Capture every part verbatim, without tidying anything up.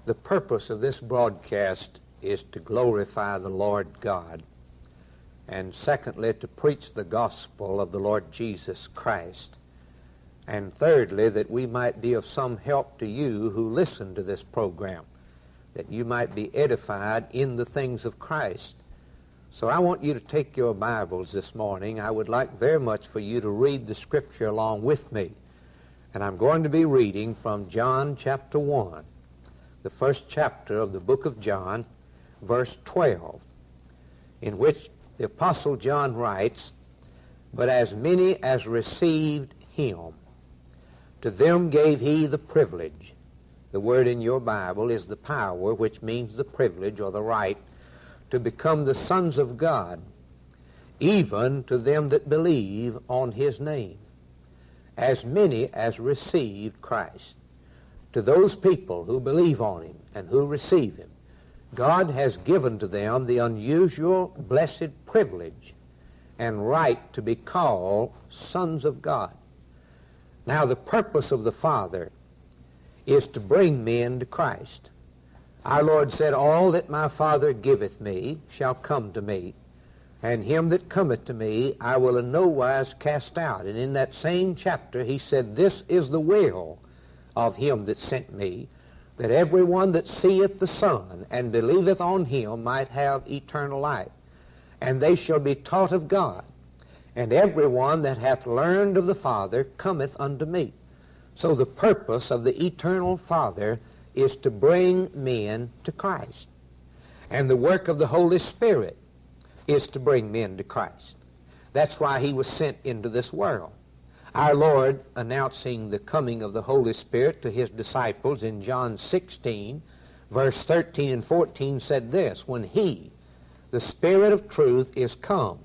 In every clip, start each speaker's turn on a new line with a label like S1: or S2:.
S1: The purpose of this broadcast is to glorify the Lord God, and secondly, to preach the gospel of the Lord Jesus Christ, and thirdly, that we might be of some help to you who listen to this program, that you might be edified in the things of Christ. So I want you to take your Bibles this morning. I would like very much for you to read the Scripture along with me. And I'm going to be reading from John chapter one, the first chapter of the book of John, verse twelve, in which the Apostle John writes, "But as many as received him, to them gave he the privilege." The word in your Bible is the power, which means the privilege or the right, to become the sons of God, even to them that believe on his name. As many as received Christ. To those people who believe on him and who receive him, God has given to them the unusual, blessed privilege and right to be called sons of God. Now, the purpose of the Father is to bring men to Christ. Our Lord said, "All that my Father giveth me shall come to me, and him that cometh to me I will in no wise cast out." And in that same chapter he said, "This is the will of him that sent me, that every one that seeth the Son and believeth on him might have eternal life. And they shall be taught of God. And every one that hath learned of the Father cometh unto me." So the purpose of the eternal Father is to bring men to Christ. And the work of the Holy Spirit is to bring men to Christ. That's why he was sent into this world. Our Lord, announcing the coming of the Holy Spirit to his disciples in John sixteen, verse thirteen and fourteen, said this, "When he, the Spirit of truth, is come,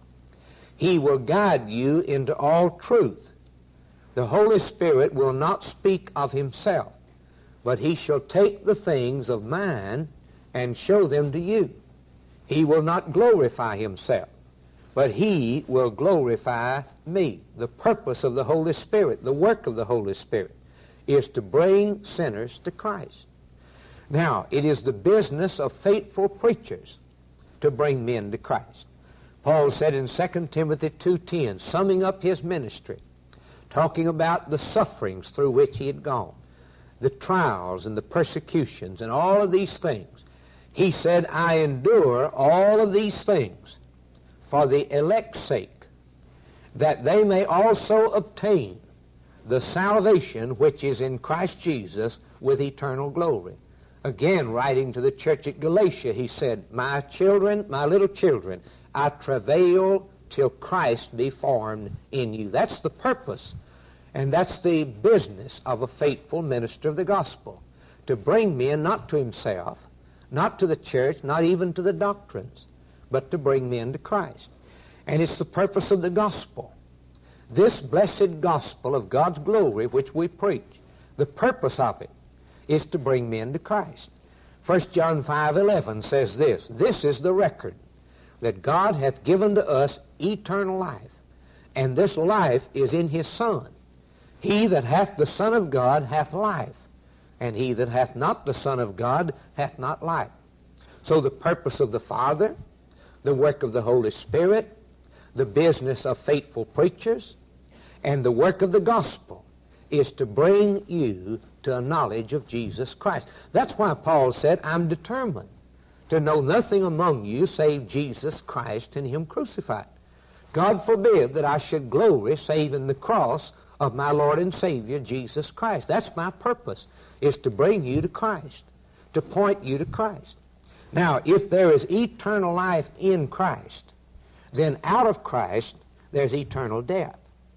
S1: he will guide you into all truth. The Holy Spirit will not speak of himself, but he shall take the things of mine and show them to you. He will not glorify himself, but he will glorify me." The purpose of the Holy Spirit, the work of the Holy Spirit, is to bring sinners to Christ. Now, it is the business of faithful preachers to bring men to Christ. Paul said in Second Timothy two ten, summing up his ministry, talking about the sufferings through which he had gone, the trials and the persecutions and all of these things, he said, "I endure all of these things for the elect's sake, that they may also obtain the salvation which is in Christ Jesus with eternal glory." Again, writing to the church at Galatia, he said, "My children, my little children, I travail till Christ be formed in you." That's the purpose, and that's the business of a faithful minister of the gospel, to bring men not to himself, not to the church, not even to the doctrines, but to bring men to Christ. And it's the purpose of the gospel. This blessed gospel of God's glory which we preach, the purpose of it is to bring men to Christ. First John five eleven says this, "This is the record, that God hath given to us eternal life, and this life is in his Son. He that hath the Son of God hath life, and he that hath not the Son of God hath not life." So the purpose of the Father, the work of the Holy Spirit, the business of faithful preachers, and the work of the gospel is to bring you to a knowledge of Jesus Christ. That's why Paul said, "I'm determined to know nothing among you save Jesus Christ and him crucified. God forbid that I should glory save in the cross of my Lord and Savior Jesus Christ." That's my purpose, is to bring you to Christ, to point you to Christ. Now, if there is eternal life in Christ, then out of Christ there's eternal death.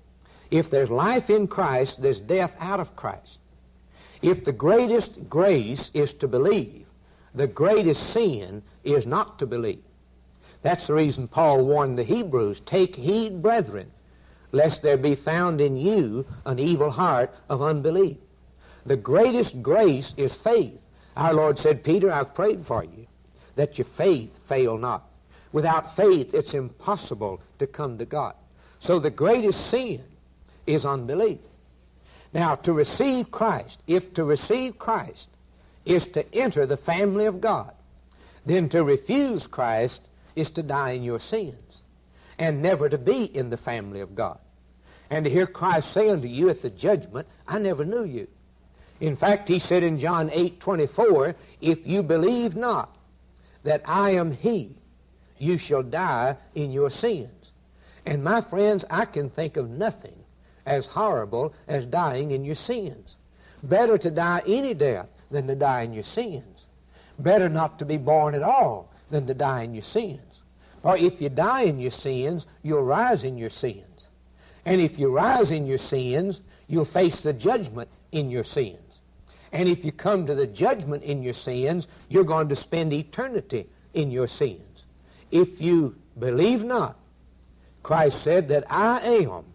S1: If there's life in Christ, there's death out of Christ. If the greatest grace is to believe, the greatest sin is not to believe. That's the reason Paul warned the Hebrews, "Take heed, brethren, lest there be found in you an evil heart of unbelief." The greatest grace is faith. Our Lord said, "Peter, I've prayed for you, that your faith fail not." Without faith, it's impossible to come to God. So the greatest sin is unbelief. Now, to receive Christ, if to receive Christ is to enter the family of God. Then to refuse Christ is to die in your sins and never to be in the family of God. And to hear Christ say unto you at the judgment, I never knew you. In fact, he said in John eight twenty-four, if you believe not that I am he, you shall die in your sins. And my friends, I can think of nothing as horrible as dying in your sins. Better to die any death than to die in your sins. Better not to be born at all than to die in your sins. For if you die in your sins, you'll rise in your sins. And if you rise in your sins, you'll face the judgment in your sins. And if you come to the judgment in your sins, you're going to spend eternity in your sins. If you believe not, Christ said that I am,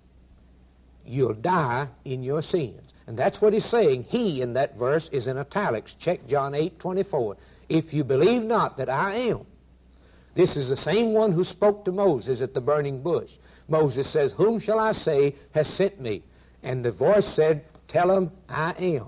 S1: you'll die in your sins. And that's what he's saying. He in that verse is in italics. Check John eight twenty-four. If you believe not that I am. This is the same one who spoke to Moses at the burning bush. Moses says, whom shall I say has sent me? And the voice said, tell him I am.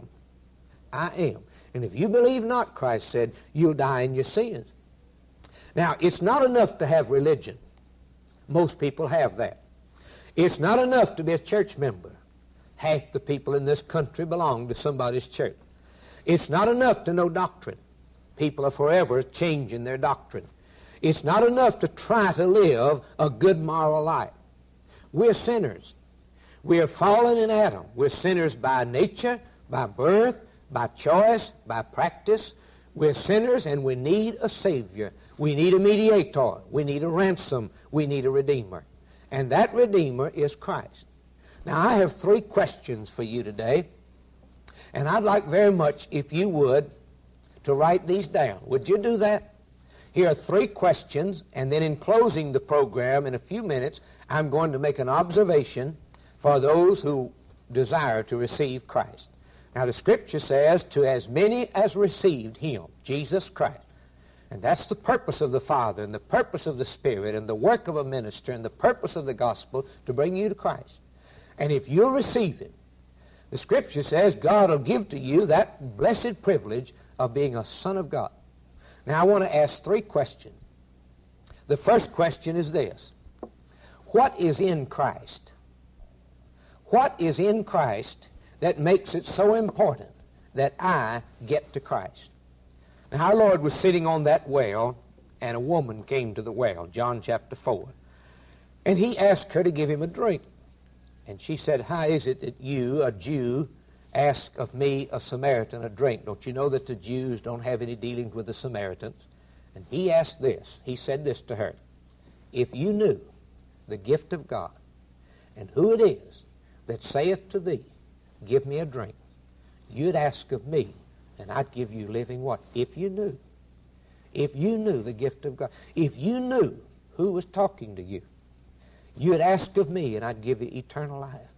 S1: I am. And if you believe not, Christ said, you'll die in your sins. Now, it's not enough to have religion. Most people have that. It's not enough to be a church member. Half the people in this country belong to somebody's church. It's not enough to know doctrine. People are forever changing their doctrine. It's not enough to try to live a good moral life. We're sinners. We are fallen in Adam. We're sinners by nature, by birth, by choice, by practice. We're sinners and we need a Savior. We need a mediator. We need a ransom. We need a Redeemer. And that Redeemer is Christ. Now, I have three questions for you today. And I'd like very much, if you would, to write these down. Would you do that? Here are three questions, and then in closing the program in a few minutes, I'm going to make an observation for those who desire to receive Christ. Now, the Scripture says, to as many as received him, Jesus Christ. And that's the purpose of the Father and the purpose of the Spirit and the work of a minister and the purpose of the gospel to bring you to Christ. And if you'll receive it, the Scripture says God will give to you that blessed privilege of being a son of God. Now, I want to ask three questions. The first question is this. What is in Christ? What is in Christ that makes it so important that I get to Christ? Now, our Lord was sitting on that well, and a woman came to the well, John chapter four. And he asked her to give him a drink. And she said, how is it that you, a Jew, ask of me, a Samaritan, a drink? Don't you know that the Jews don't have any dealings with the Samaritans? And he asked this. He said this to her. If you knew the gift of God and who it is that saith to thee, give me a drink, you'd ask of me, and I'd give you living water. If you knew. If you knew the gift of God. If you knew who was talking to you, you'd ask of me, and I'd give you eternal life.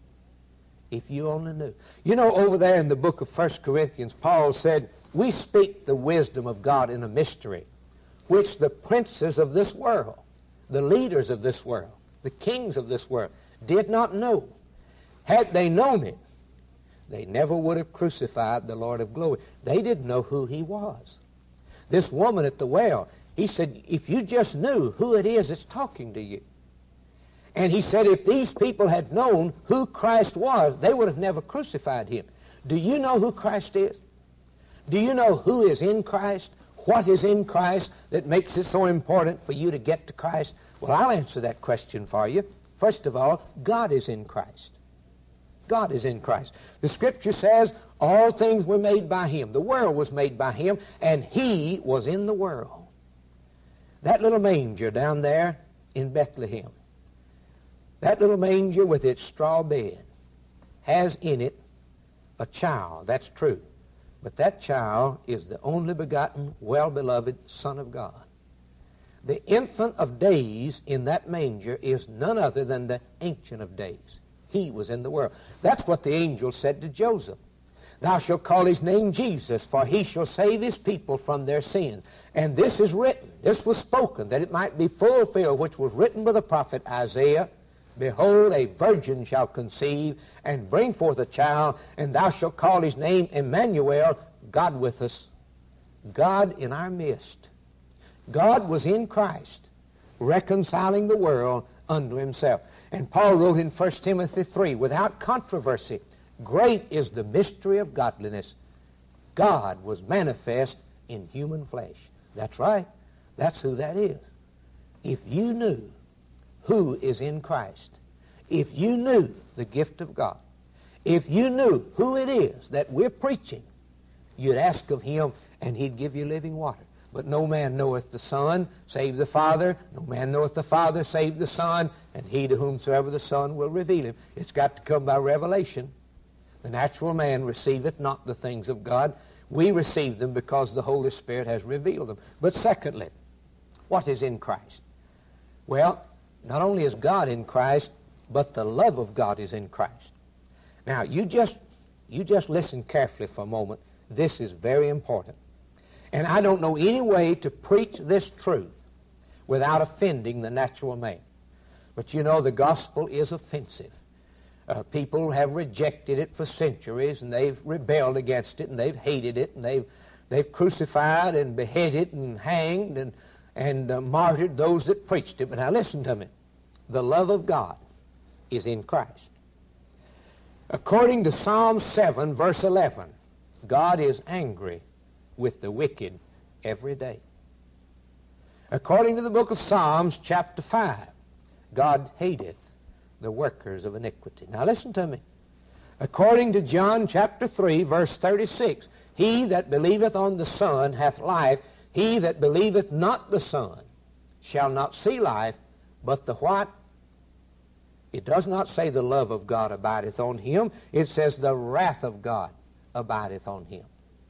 S1: If you only knew. You know, over there in the book of First Corinthians, Paul said, we speak the wisdom of God in a mystery, which the princes of this world, the leaders of this world, the kings of this world, did not know. Had they known it, they never would have crucified the Lord of glory. They didn't know who he was. This woman at the well, he said, if you just knew who it is that's talking to you. And he said, if these people had known who Christ was, they would have never crucified him. Do you know who Christ is? Do you know who is in Christ? What is in Christ that makes it so important for you to get to Christ? Well, I'll answer that question for you. First of all, God is in Christ. God is in Christ. The Scripture says all things were made by him. The world was made by him, and he was in the world. That little manger down there in Bethlehem, that little manger with its straw bed has in it a child. That's true. But that child is the only begotten, well-beloved Son of God. The infant of days in that manger is none other than the Ancient of Days. He was in the world. That's what the angel said to Joseph. Thou shalt call his name Jesus, for he shall save his people from their sins. And this is written, this was spoken, that it might be fulfilled, which was written by the prophet Isaiah. Behold, a virgin shall conceive and bring forth a child, and thou shalt call his name Emmanuel, God with us, God in our midst. God was in Christ, reconciling the world unto himself. And Paul wrote in First Timothy three, without controversy, great is the mystery of godliness. God was manifest in human flesh. That's right. That's who that is. If you knew who is in Christ, if you knew the gift of God, if you knew who it is that we're preaching, you'd ask of him and he'd give you living water. But no man knoweth the Son, save the Father. No man knoweth the Father, save the Son, and he to whomsoever the Son will reveal him. It's got to come by revelation. The natural man receiveth not the things of God. We receive them because the Holy Spirit has revealed them. But secondly, what is in Christ? Well, not only is God in Christ, but the love of God is in Christ. Now, you just, you just listen carefully for a moment. This is very important. And I don't know any way to preach this truth without offending the natural man. But you know, the gospel is offensive. Uh, people have rejected it for centuries, and they've rebelled against it, and they've hated it, and they've, they've crucified and beheaded and hanged and, and uh, martyred those that preached it. But now listen to me. The love of God is in Christ. According to Psalm seven, verse eleven, God is angry with the wicked every day. According to the book of Psalms, chapter five, God hateth the workers of iniquity. Now listen to me. According to John chapter three, verse thirty-six, he that believeth on the Son hath life. He that believeth not the Son shall not see life, but the what? It does not say the love of God abideth on him. It says the wrath of God abideth on him.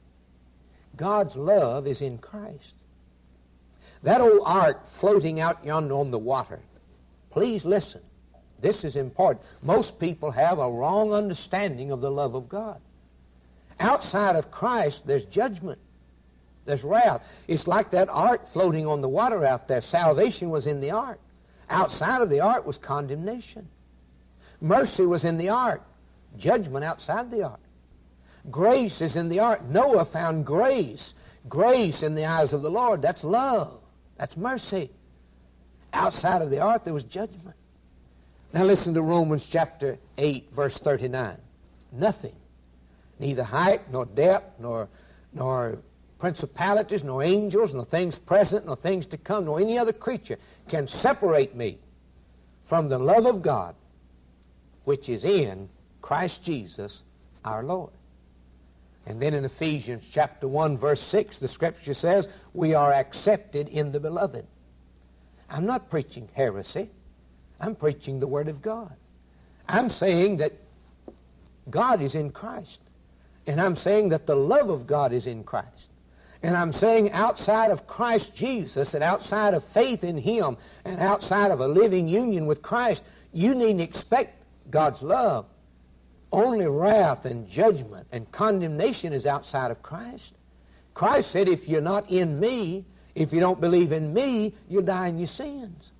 S1: God's love is in Christ. That old ark floating out yonder on the water, please listen. This is important. Most people have a wrong understanding of the love of God. Outside of Christ, there's judgment. There's wrath. It's like that ark floating on the water out there. Salvation was in the ark. Outside of the ark was condemnation. Mercy was in the ark. Judgment outside the ark. Grace is in the ark. Noah found grace. Grace in the eyes of the Lord. That's love. That's mercy. Outside of the ark, there was judgment. Now listen to Romans chapter eight, verse thirty-nine. Nothing, neither height, nor depth, nor, nor principalities, nor angels, nor things present, nor things to come, nor any other creature can separate me from the love of God, which is in Christ Jesus our Lord. And then in Ephesians chapter one, verse six, the Scripture says, we are accepted in the Beloved. I'm not preaching heresy. I'm preaching the Word of God. I'm saying that God is in Christ. And I'm saying that the love of God is in Christ. And I'm saying outside of Christ Jesus and outside of faith in Him and outside of a living union with Christ, you needn't expect God's love. Only wrath and judgment and condemnation is outside of Christ. Christ said, if you're not in me, if you don't believe in me, you'll die in your sins.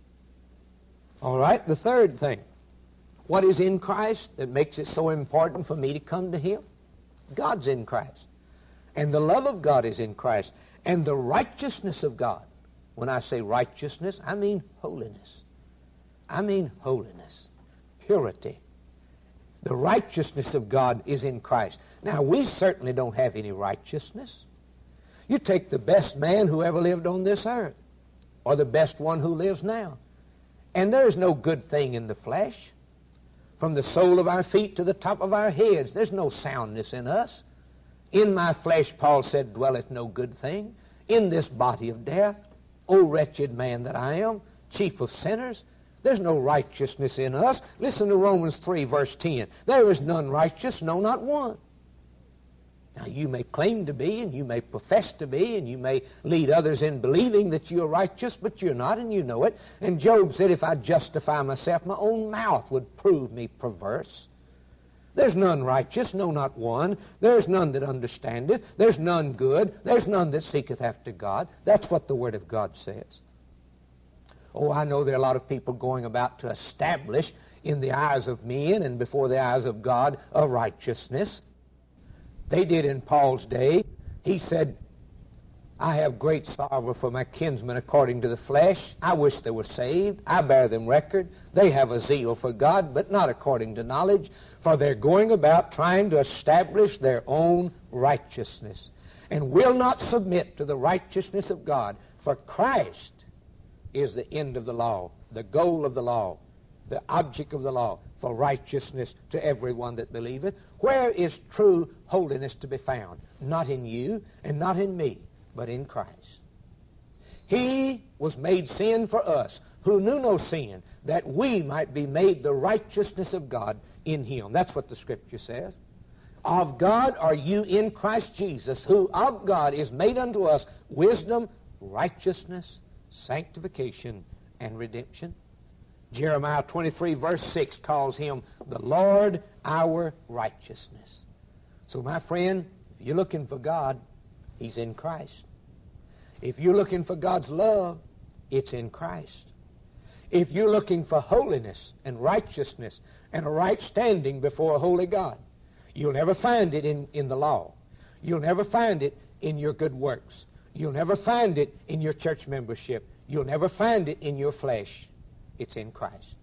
S1: All right, the third thing. What is in Christ that makes it so important for me to come to Him? God's in Christ. And the love of God is in Christ. And the righteousness of God. When I say righteousness, I mean holiness. I mean holiness. Purity. The righteousness of God is in Christ. Now, we certainly don't have any righteousness. You take the best man who ever lived on this earth, or the best one who lives now, and there's no good thing in the flesh. From the sole of our feet to the top of our heads, there's no soundness in us. In my flesh, Paul said, dwelleth no good thing. In this body of death, O wretched man that I am, chief of sinners, there's no righteousness in us. Listen to Romans three, verse ten. There is none righteous, no, not one. Now, you may claim to be, and you may profess to be, and you may lead others in believing that you're righteous, but you're not, and you know it. And Job said, if I justify myself, my own mouth would prove me perverse. There's none righteous, no, not one. There's none that understandeth. There's none good. There's none that seeketh after God. That's what the Word of God says. Oh, I know there are a lot of people going about to establish in the eyes of men and before the eyes of God a righteousness. They did in Paul's day. He said, I have great sorrow for my kinsmen according to the flesh. I wish they were saved. I bear them record. They have a zeal for God, but not according to knowledge, for they're going about trying to establish their own righteousness, and will not submit to the righteousness of God. For Christ is the end of the law, the goal of the law, the object of the law, for righteousness to everyone that believeth. Where is true holiness to be found? Not in you and not in me, but in Christ. He was made sin for us, who knew no sin, that we might be made the righteousness of God in him. That's what the Scripture says. Of God are you in Christ Jesus, who of God is made unto us wisdom, righteousness, sanctification, and redemption. Jeremiah twenty-three, verse six calls him the Lord our righteousness. So, my friend, if you're looking for God, he's in Christ. If you're looking for God's love, it's in Christ. If you're looking for holiness and righteousness and a right standing before a holy God, you'll never find it in, in the law. You'll never find it in your good works. You'll never find it in your church membership. You'll never find it in your flesh. It's in Christ.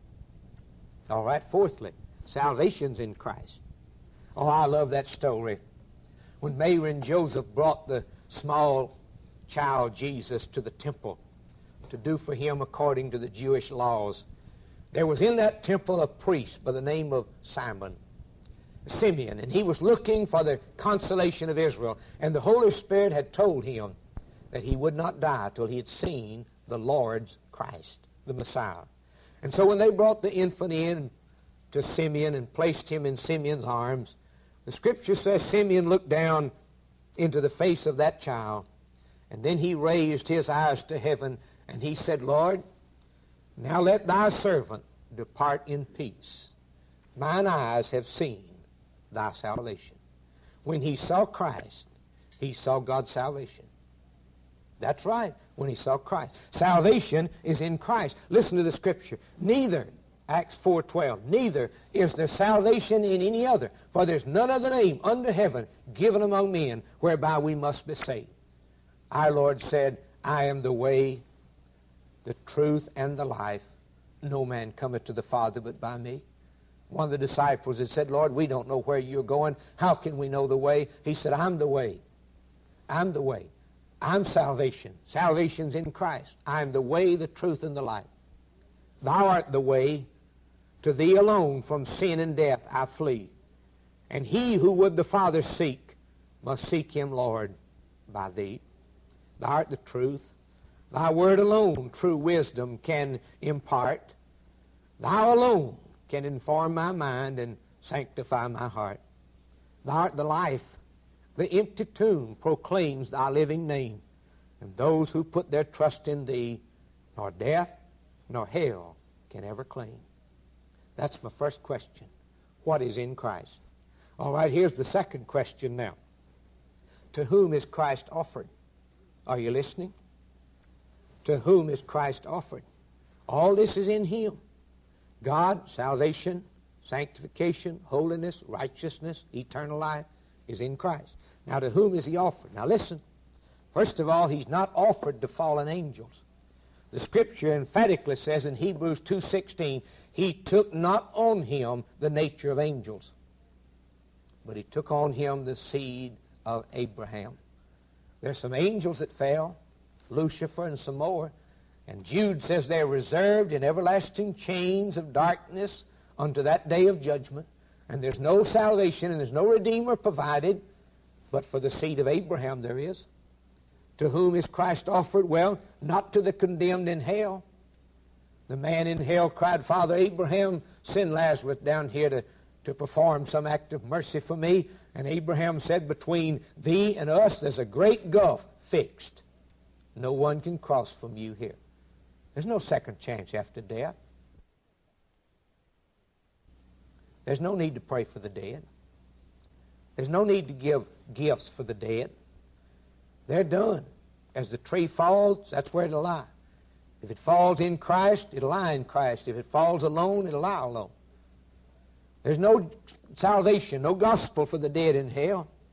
S1: All right, fourthly, salvation's in Christ. Oh, I love that story. When Mary and Joseph brought the small child Jesus to the temple to do for him according to the Jewish laws, there was in that temple a priest by the name of Simon, Simeon, and he was looking for the consolation of Israel, and the Holy Spirit had told him that he would not die till he had seen the Lord's Christ, the Messiah. And so when they brought the infant in to Simeon and placed him in Simeon's arms, the Scripture says Simeon looked down into the face of that child, and then he raised his eyes to heaven, and he said, Lord, now let thy servant depart in peace. Mine eyes have seen thy salvation. When he saw Christ, he saw God's salvation. That's right, when he saw Christ. Salvation is in Christ. Listen to the Scripture. Neither, Acts four twelve, neither is there salvation in any other, for there's none other name under heaven given among men whereby we must be saved. Our Lord said, I am the way, the truth, and the life. No man cometh to the Father but by me. One of the disciples had said, Lord, we don't know where you're going. How can we know the way? He said, I'm the way. I'm the way. I'm salvation. Salvation's in Christ. I'm the way, the truth, and the life. Thou art the way. To thee alone from sin and death I flee. And he who would the Father seek must seek him, Lord, by thee. Thou art the truth. Thy word alone true wisdom can impart. Thou alone can inform my mind and sanctify my heart. Thou art the life. The empty tomb proclaims thy living name. And those who put their trust in thee, nor death nor hell can ever claim. That's my first question. What is in Christ? All right, here's the second question now. To whom is Christ offered? Are you listening? To whom is Christ offered? All this is in him. God, salvation, sanctification, holiness, righteousness, eternal life is in Christ. Now, to whom is he offered? Now, listen. First of all, he's not offered to fallen angels. The Scripture emphatically says in Hebrews two sixteen, he took not on him the nature of angels, but he took on him the seed of Abraham. There's some angels that fell, Lucifer and some more, and Jude says they're reserved in everlasting chains of darkness unto that day of judgment, and there's no salvation and there's no Redeemer provided, but for the seed of Abraham there is. To whom is Christ offered? Well, not to the condemned in hell. The man in hell cried, Father Abraham, send Lazarus down here to, to perform some act of mercy for me. And Abraham said, between thee and us there's a great gulf fixed. No one can cross from you here. There's no second chance after death. There's no need to pray for the dead. There's no need to give gifts for the dead. They're done. As the tree falls, that's where it'll lie. If it falls in Christ, it'll lie in Christ. If it falls alone, it'll lie alone. There's no salvation, no gospel for the dead in hell.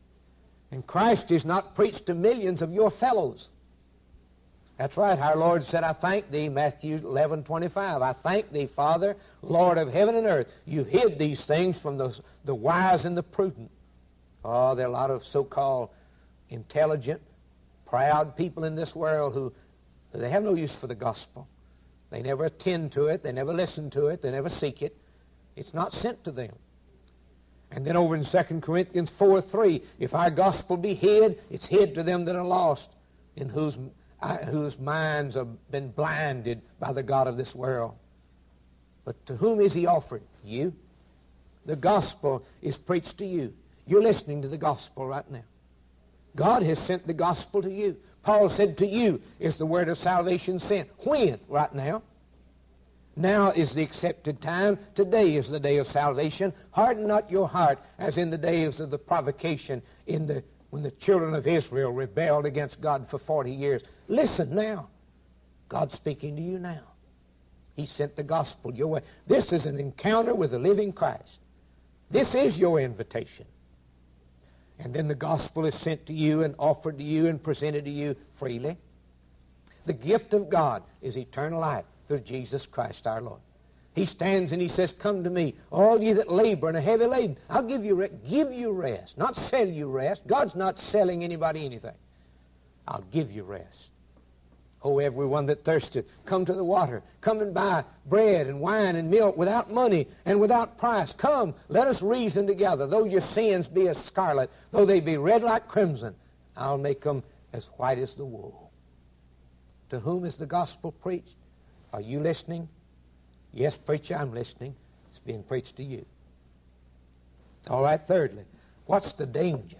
S1: And Christ is not preached to millions of your fellows. That's right. Our Lord said, I thank thee, Matthew eleven twenty-five. I thank thee, Father, Lord of heaven and earth. You hid these things from the, the wise and the prudent. Oh, there are a lot of so-called intelligent, proud people in this world who they have no use for the gospel. They never attend to it. They never listen to it. They never seek it. It's not sent to them. And then over in Second Corinthians four three, if our gospel be hid, it's hid to them that are lost, in whose, uh, whose minds have been blinded by the God of this world. But to whom is he offered? You. The gospel is preached to you. You're listening to the gospel right now. God has sent the gospel to you. Paul said, to you is the word of salvation sent. When? Right now. Now is the accepted time. Today is the day of salvation. Harden not your heart as in the days of the provocation in the, when the children of Israel rebelled against God for forty years. Listen now. God's speaking to you now. He sent the gospel your way. This is an encounter with the living Christ. This is your invitation. And then the gospel is sent to you and offered to you and presented to you freely. The gift of God is eternal life through Jesus Christ our Lord. He stands and he says, come to me, all ye that labor and are heavy laden. I'll give you, re- give you rest, not sell you rest. God's not selling anybody anything. I'll give you rest. Oh, everyone that thirsteth, come to the water. Come and buy bread and wine and milk without money and without price. Come, let us reason together. Though your sins be as scarlet, though they be red like crimson, I'll make them as white as the wool. To whom is the gospel preached? Are you listening? Yes, preacher, I'm listening. It's being preached to you. All right, thirdly, what's the danger?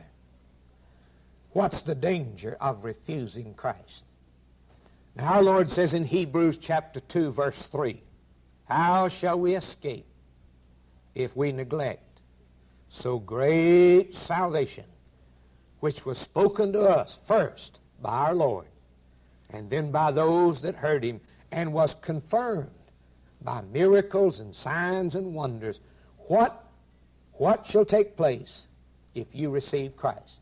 S1: What's the danger of refusing Christ? Now, our Lord says in Hebrews chapter two, verse three, how shall we escape if we neglect so great salvation, which was spoken to us first by our Lord, and then by those that heard him, and was confirmed by miracles and signs and wonders? What, what shall take place if you receive Christ?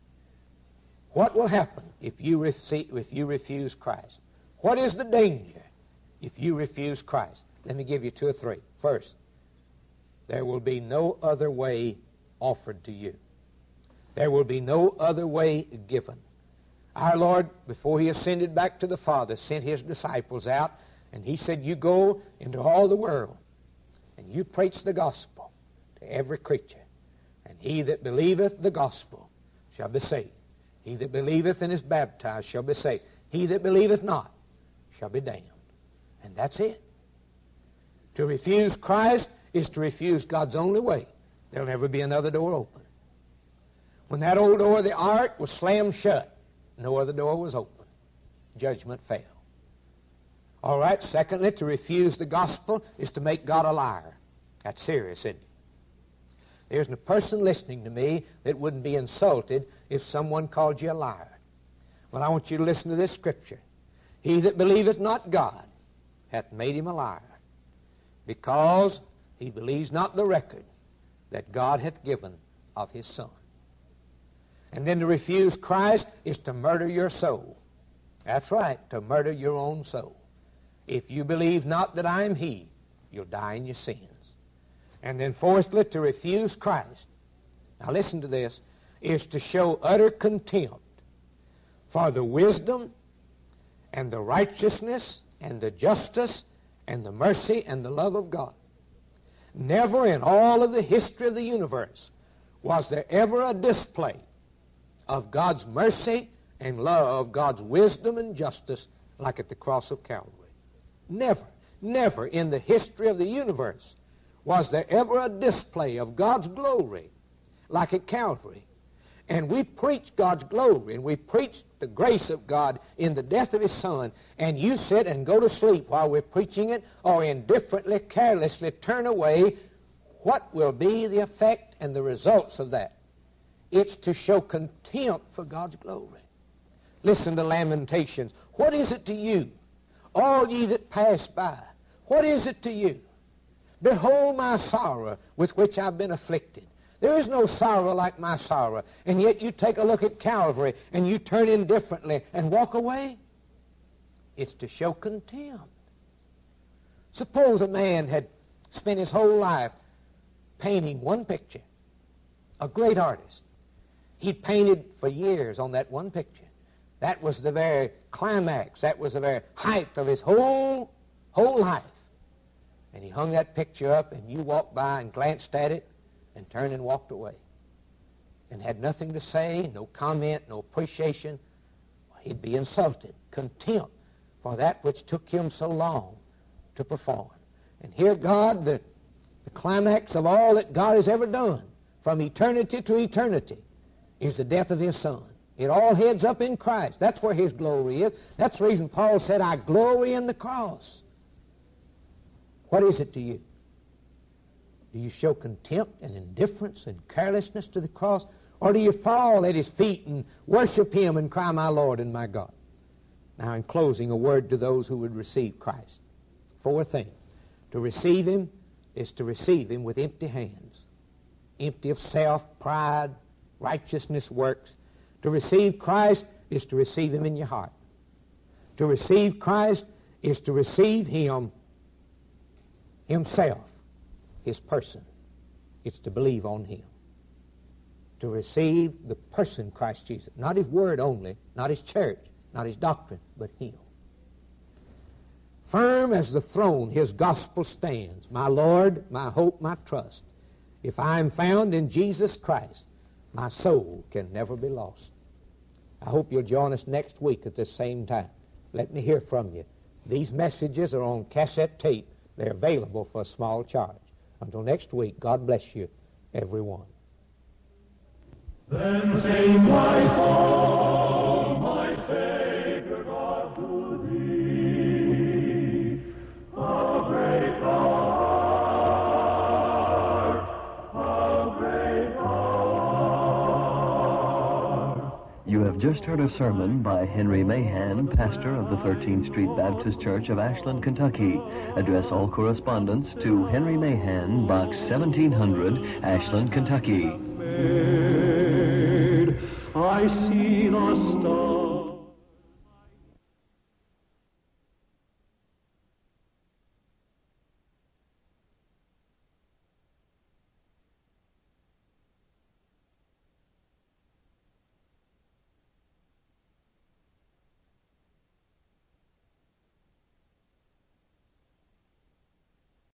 S1: What will happen if you, receive, if you refuse Christ? What is the danger if you refuse Christ? Let me give you two or three. First, there will be no other way offered to you. There will be no other way given. Our Lord, before he ascended back to the Father, sent his disciples out, and he said, you go into all the world, and you preach the gospel to every creature. And he that believeth the gospel shall be saved. He that believeth and is baptized shall be saved. He that believeth not shall be damned. And that's it. To refuse Christ is to refuse God's only way. There'll never be another door open. When that old door of the ark was slammed shut, no other door was open. Judgment fell. All right, secondly, to refuse the gospel is to make God a liar. That's serious, isn't it? There isn't a person listening to me that wouldn't be insulted if someone called you a liar. Well, I want you to listen to this scripture. He that believeth not God hath made him a liar, because he believes not the record that God hath given of his Son. And then to refuse Christ is to murder your soul. That's right, to murder your own soul. If you believe not that I am he, you'll die in your sins. And then fourthly, to refuse Christ, now listen to this, is to show utter contempt for the wisdom and the righteousness and the justice and the mercy and the love of God. Never in all of the history of the universe was there ever a display of God's mercy and love, God's wisdom and justice, like at the cross of Calvary. Never, never in the history of the universe was there ever a display of God's glory like at Calvary. And we preach God's glory, and we preach the grace of God in the death of his Son, and you sit and go to sleep while we're preaching it, or indifferently, carelessly turn away. What will be the effect and the results of that? It's to show contempt for God's glory. Listen to Lamentations. What is it to you, all ye that pass by? What is it to you? Behold my sorrow with which I've been afflicted. There is no sorrow like my sorrow. And yet you take a look at Calvary and you turn indifferently and walk away. It's to show contempt. Suppose a man had spent his whole life painting one picture, a great artist. He'd painted for years on that one picture. That was the very climax. That was the very height of his whole, whole life. And he hung that picture up, and you walked by and glanced at it and turned and walked away and had nothing to say, no comment, no appreciation. He'd be insulted, contempt for that which took him so long to perform. And here God, the, the climax of all that God has ever done, from eternity to eternity, is the death of his Son. It all heads up in Christ. That's where his glory is. That's the reason Paul said, I glory in the cross. What is it to you? Do you show contempt and indifference and carelessness to the cross? Or do you fall at his feet and worship him and cry, my Lord and my God? Now, in closing, a word to those who would receive Christ. Four things. To receive him is to receive him with empty hands. Empty of self, pride, righteousness, works. To receive Christ is to receive him in your heart. To receive Christ is to receive him himself, his person. It's to believe on him. To receive the person Christ Jesus. Not his word only, not his church, not his doctrine, but him. Firm as the throne his gospel stands, my Lord, my hope, my trust. If I am found in Jesus Christ, my soul can never be lost. I hope you'll join us next week at this same time. Let me hear from you. These messages are on cassette tape. They're available for a small charge. Until next week, God bless you, everyone.
S2: Then sings my soul, my Savior God, to thee. How great thou art, how great thou art.
S3: You have just heard a sermon by Henry Mahan, pastor of the thirteenth Street Baptist Church of Ashland, Kentucky. Address all correspondence to Henry Mahan, Box seventeen hundred, Ashland, Kentucky.
S2: I see the star.